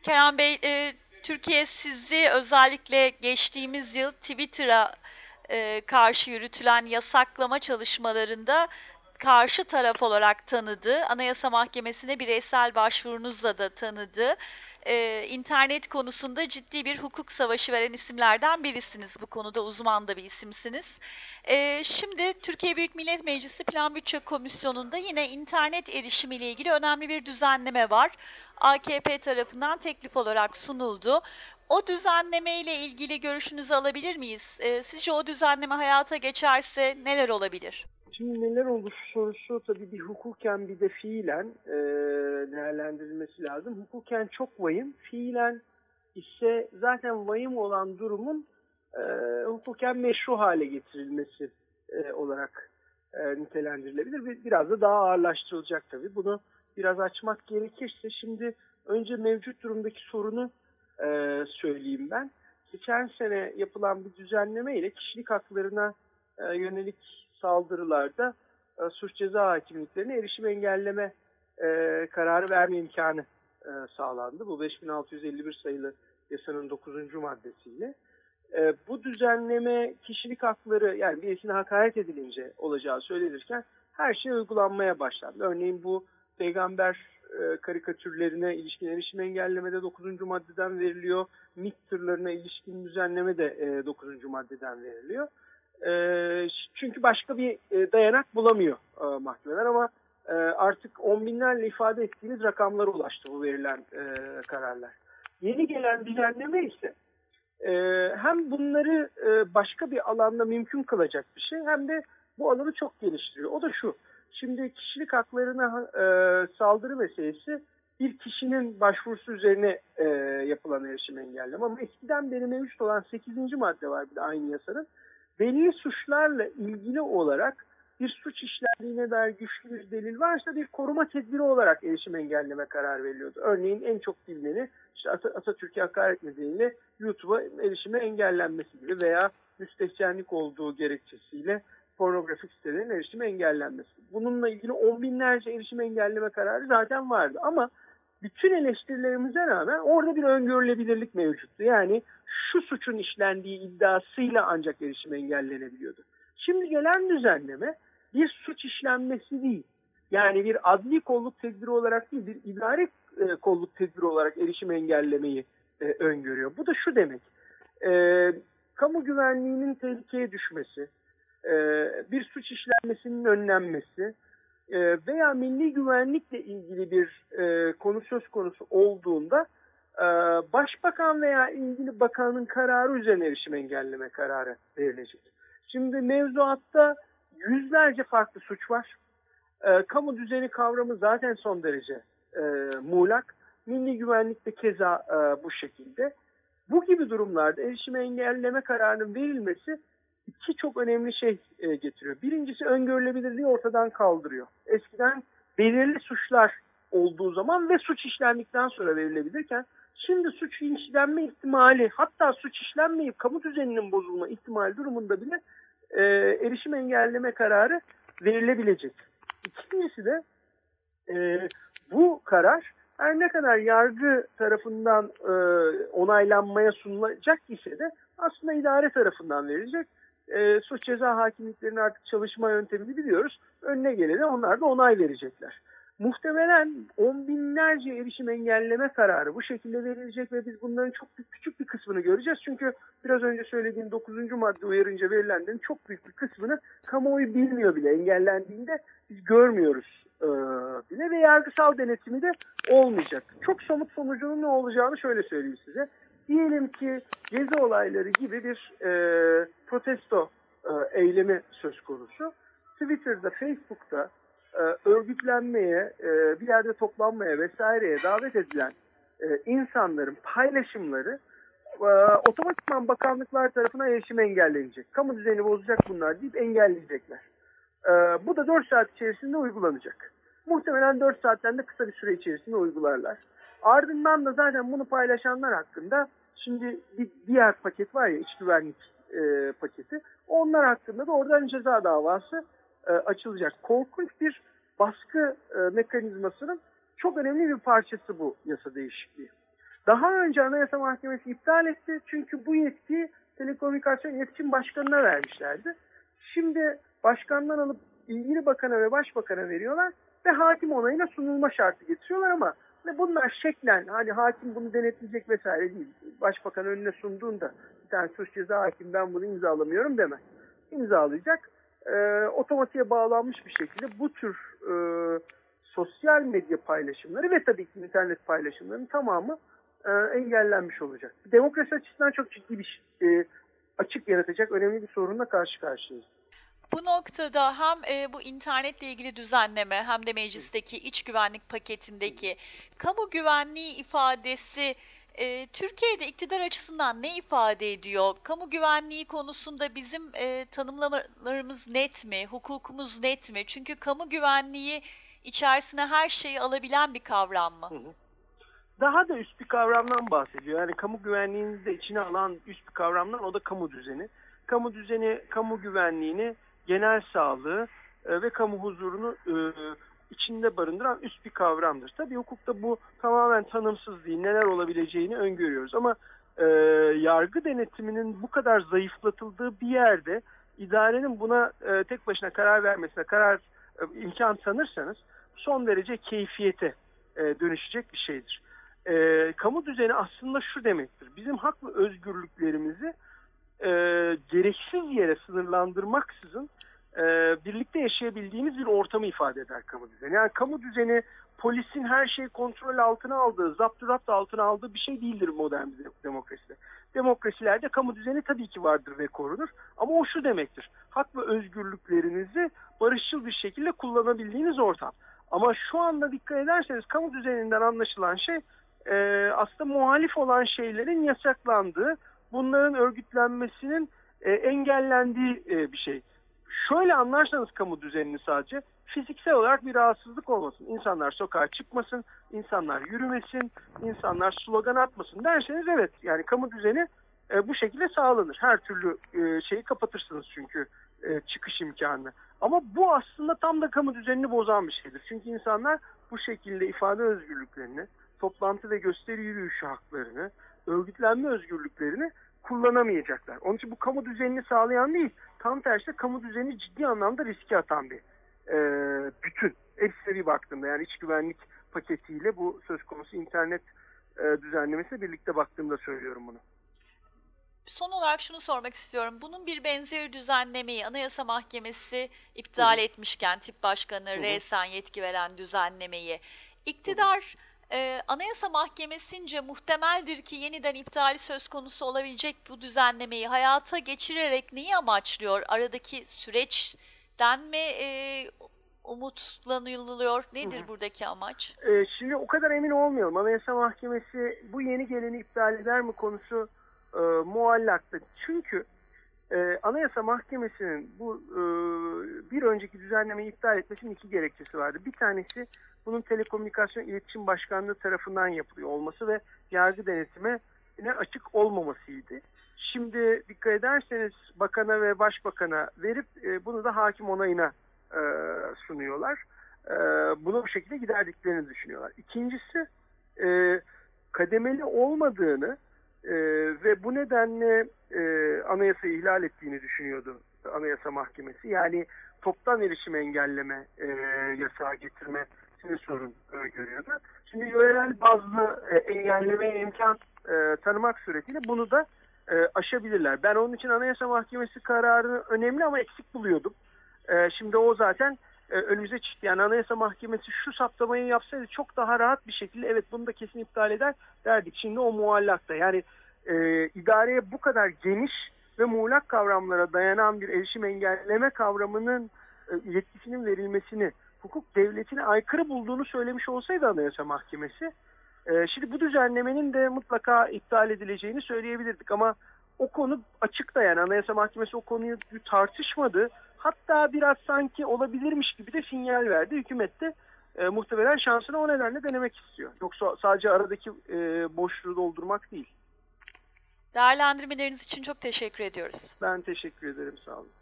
Kerem Bey, Türkiye sizi özellikle geçtiğimiz yıl Twitter'a karşı yürütülen yasaklama çalışmalarında karşı taraf olarak tanıdı. Anayasa Mahkemesi'ne bireysel başvurunuzla da tanıdı. İnternet konusunda ciddi bir hukuk savaşı veren isimlerden birisiniz. Bu konuda uzman da bir isimsiniz. Şimdi Türkiye Büyük Millet Meclisi Plan Bütçe Komisyonu'nda yine internet erişimi ile ilgili önemli bir düzenleme var. AKP tarafından teklif olarak sunuldu. O düzenleme ile ilgili görüşünüzü alabilir miyiz? Sizce o düzenleme hayata geçerse neler olabilir? Şimdi neler olur sorusu tabii bir hukuken bir de fiilen değerlendirilmesi lazım. Hukuken çok vahim, fiilen ise zaten vahim olan durumun hukuken meşru hale getirilmesi olarak nitelendirilebilir. Biraz da daha ağırlaştırılacak tabii. Bunu biraz açmak gerekirse şimdi önce mevcut durumdaki sorunu söyleyeyim ben. Geçen sene yapılan bir düzenleme ile kişilik haklarına yönelik saldırılarda suç ceza hakimliklerine erişim engelleme kararı verme imkanı sağlandı. Bu 5651 sayılı yasanın 9. maddesiyle. Bu düzenleme kişilik hakları yani birisine hakaret edilince olacağı söylenirken her şey uygulanmaya başlandı. Örneğin bu peygamber karikatürlerine ilişkin erişim engellemede 9. maddeden veriliyor. MİT tırlarına ilişkin düzenleme de 9. maddeden veriliyor. Çünkü başka bir dayanak bulamıyor mahkemeler ama artık on binlerle ifade ettiğimiz rakamlara ulaştı bu verilen kararlar. Yeni gelen düzenleme ise hem bunları başka bir alanda mümkün kılacak bir şey hem de bu alanı çok geliştiriyor. O da şu, şimdi kişilik haklarına saldırı meselesi bir kişinin başvurusu üzerine yapılan erişim engelleme ama eskiden beri mevcut olan 8. madde var bir de aynı yasanın. Belli suçlarla ilgili olarak bir suç işlendiğine dair güçlü bir delil varsa bir koruma tedbiri olarak erişim engelleme kararı veriliyordu. Örneğin en çok bilineni işte Atatürk'e hakaret nedeniyle YouTube'a erişime engellenmesi gibi veya müstehcenlik olduğu gerekçesiyle pornografik sitelerin erişime engellenmesi. Bununla ilgili on binlerce erişim engelleme kararı zaten vardı ama bütün eleştirilerimize rağmen orada bir öngörülebilirlik mevcuttu. Yani şu suçun işlendiği iddiasıyla ancak erişim engellenebiliyordu. Şimdi gelen düzenleme bir suç işlenmesi değil. Yani bir adli kolluk tedbiri olarak değil, bir idari kolluk tedbiri olarak erişim engellemeyi öngörüyor. Bu da şu demek, kamu güvenliğinin tehlikeye düşmesi, bir suç işlenmesinin önlenmesi veya milli güvenlikle ilgili bir konu söz konusu olduğunda başbakan veya ilgili bakanın kararı üzerine erişim engelleme kararı verilecek. Şimdi mevzuatta yüzlerce farklı suç var. Kamu düzeni kavramı zaten son derece muğlak. Milli güvenlik de keza bu şekilde. Bu gibi durumlarda erişime engelleme kararının verilmesi iki çok önemli şey getiriyor. Birincisi öngörülebilirliği ortadan kaldırıyor. Eskiden belirli suçlar olduğu zaman ve suç işlendikten sonra verilebilirken şimdi suç işlenme ihtimali hatta suç işlenmeyip kamu düzeninin bozulma ihtimali durumunda bile erişim engelleme kararı verilebilecek. İkincisi de bu karar her ne kadar yargı tarafından onaylanmaya sunulacak ise de aslında idare tarafından verilecek. Suç ceza hakimliklerinin artık çalışma yöntemini biliyoruz. Önüne gelene onlar da onay verecekler. Muhtemelen on binlerce erişim engelleme kararı bu şekilde verilecek ve biz bunların çok küçük bir kısmını göreceğiz. Çünkü biraz önce söylediğim 9. madde uyarınca verilenlerin çok büyük bir kısmını kamuoyu bilmiyor bile. Engellendiğinde biz görmüyoruz bile ve yargısal denetimi de olmayacak. Çok somut sonucunun ne olacağını şöyle söyleyeyim size. Diyelim ki gezi olayları gibi bir protesto eylemi söz konusu. Twitter'da, Facebook'ta örgütlenmeye, bir yerde toplanmaya vesaireye davet edilen insanların paylaşımları otomatikman bakanlıklar tarafından erişim engellenecek. Kamu düzeni bozacak bunlar deyip engelleyecekler. Bu da 4 saat içerisinde uygulanacak. Muhtemelen 4 saatten de kısa bir süre içerisinde uygularlar. Ardından da zaten bunu paylaşanlar hakkında şimdi bir diğer paket var ya iç güvenlik paketi. Onlar hakkında da oradan ceza davası açılacak. Korkunç bir baskı mekanizmasının çok önemli bir parçası bu yasa değişikliği. Daha önce Anayasa Mahkemesi iptal etti. Çünkü bu yetkiyi Telekomünikasyon İletişim Başkanı'na vermişlerdi. Şimdi başkandan alıp ilgili bakana ve başbakana veriyorlar ve hakim onayına sunulma şartı getiriyorlar ama bunlar şeklen hani hakim bunu denetleyecek vesaire değil. Başbakan önüne sunduğunda bir tane suç ceza hakim ben bunu imzalamıyorum demez. İmzalayacak. Otomatiğe bağlanmış bir şekilde bu tür sosyal medya paylaşımları ve tabii ki internet paylaşımlarının tamamı engellenmiş olacak. Demokrasi açısından çok ciddi bir açık yaratacak önemli bir sorunla karşı karşıyayız. Bu noktada hem bu internetle ilgili düzenleme hem de meclisteki iç güvenlik paketindeki kamu güvenliği ifadesi Türkiye'de iktidar açısından ne ifade ediyor? Kamu güvenliği konusunda bizim tanımlamalarımız net mi? Hukukumuz net mi? Çünkü kamu güvenliği içerisine her şeyi alabilen bir kavram mı? Daha da üst bir kavramdan bahsediyor. Yani kamu güvenliğini de içine alan üst bir kavramdan, o da kamu düzeni. Kamu düzeni, kamu güvenliğini, genel sağlığı ve kamu huzurunu içinde barındıran üst bir kavramdır. Tabii hukukta bu tamamen tanımsız değil. Neler olabileceğini öngörüyoruz. Ama yargı denetiminin bu kadar zayıflatıldığı bir yerde idarenin buna tek başına karar vermesine imkan tanırsanız son derece keyfiyete dönüşecek bir şeydir. Kamu düzeni aslında şu demektir. Bizim hak ve özgürlüklerimizi gereksiz yere sınırlandırmaksızın birlikte yaşayabildiğimiz bir ortamı ifade eder kamu düzeni. Yani kamu düzeni polisin her şeyi kontrol altına aldığı, zapturapt altına aldığı bir şey değildir modern bir demokraside. Demokrasilerde kamu düzeni tabii ki vardır ve korunur. Ama o şu demektir. Hak ve özgürlüklerinizi barışçıl bir şekilde kullanabildiğiniz ortam. Ama şu anda dikkat ederseniz kamu düzeninden anlaşılan şey aslında muhalif olan şeylerin yasaklandığı, bunların örgütlenmesinin engellendiği bir şey. Şöyle anlarsanız kamu düzenini sadece fiziksel olarak bir rahatsızlık olmasın. İnsanlar sokağa çıkmasın, insanlar yürümesin, insanlar slogan atmasın derseniz evet yani kamu düzeni bu şekilde sağlanır. Her türlü şeyi kapatırsınız çünkü çıkış imkanını. Ama bu aslında tam da kamu düzenini bozan bir şeydir. Çünkü insanlar bu şekilde ifade özgürlüklerini, toplantı ve gösteri yürüyüşü haklarını, örgütlenme özgürlüklerini kullanamayacaklar. Onun için bu kamu düzenini sağlayan değil, tam tersi kamu düzenini ciddi anlamda riske atan bir bütün. Hepsine bir baktığımda yani iç güvenlik paketiyle bu söz konusu internet düzenlemesiyle birlikte baktığımda söylüyorum bunu. Son olarak şunu sormak istiyorum. Bunun bir benzeri düzenlemeyi Anayasa Mahkemesi iptal etmişken tip başkanına resen yetki veren düzenlemeyi iktidar Anayasa Mahkemesi'nce muhtemeldir ki yeniden iptali söz konusu olabilecek bu düzenlemeyi hayata geçirerek neyi amaçlıyor? Aradaki süreçten mi umutlanılıyor? Nedir buradaki amaç? Şimdi o kadar emin olmayalım. Anayasa Mahkemesi bu yeni geleni iptal eder mi konusu muallakta. Çünkü Anayasa Mahkemesi'nin bu bir önceki düzenlemeyi iptal etmesinin iki gerekçesi vardı. Bir tanesi bunun Telekomünikasyon İletişim Başkanlığı tarafından yapılıyor olması ve yargı denetimine açık olmamasıydı. Şimdi dikkat ederseniz bakana ve başbakana verip bunu da hakim onayına sunuyorlar. Bunu bu şekilde giderdiklerini düşünüyorlar. İkincisi kademeli olmadığını ve bu nedenle anayasayı ihlal ettiğini düşünüyordu Anayasa Mahkemesi. Yani toptan erişim engelleme yasağı getirmesini sorun görüyordu. Şimdi yörel bazlı engellemeye imkan tanımak suretiyle bunu da aşabilirler. Ben onun için Anayasa Mahkemesi kararını önemli ama eksik buluyordum. Şimdi o zaten önümüze çıktı. Yani Anayasa Mahkemesi şu saptamayı yapsaydı çok daha rahat bir şekilde evet bunu da kesin iptal eder derdik. Şimdi o muallakta. Yani idareye bu kadar geniş ve muğlak kavramlara dayanan bir erişim engelleme kavramının yetkisinin verilmesini hukuk devletine aykırı bulduğunu söylemiş olsaydı Anayasa Mahkemesi şimdi bu düzenlemenin de mutlaka iptal edileceğini söyleyebilirdik ama o konu açıkta yani Anayasa Mahkemesi o konuyu tartışmadı. Hatta biraz sanki olabilirmiş gibi de sinyal verdi. Hükümet de muhtemelen şansını o nedenle denemek istiyor. Yoksa sadece aradaki boşluğu doldurmak değil. Değerlendirmeleriniz için çok teşekkür ediyoruz. Ben teşekkür ederim. Sağ olun.